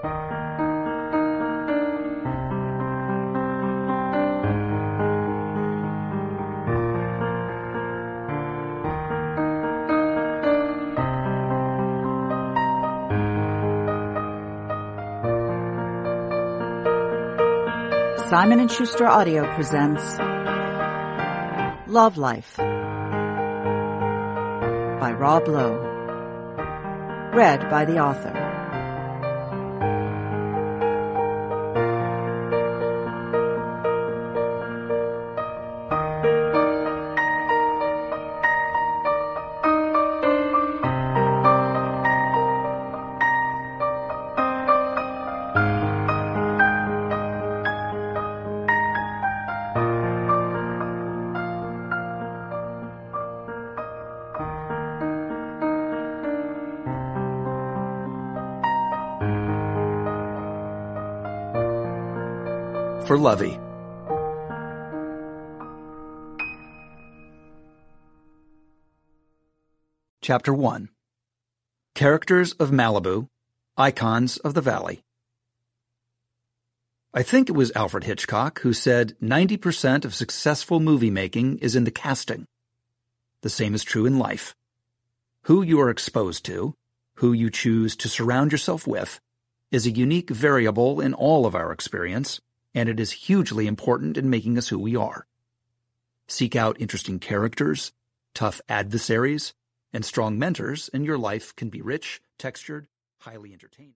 Simon & Schuster Audio presents Love Life by Rob Lowe. Read by the author. For Lovey. Chapter 1. Characters of Malibu, Icons of the Valley. I think it was Alfred Hitchcock who said 90% of successful movie making is in the casting. The same is true in life. Who you are exposed to, who you choose to surround yourself with, is a unique variable in all of our experience, and it is hugely important in making us who we are. Seek out interesting characters, tough adversaries, and strong mentors, and your life can be rich, textured, highly entertaining.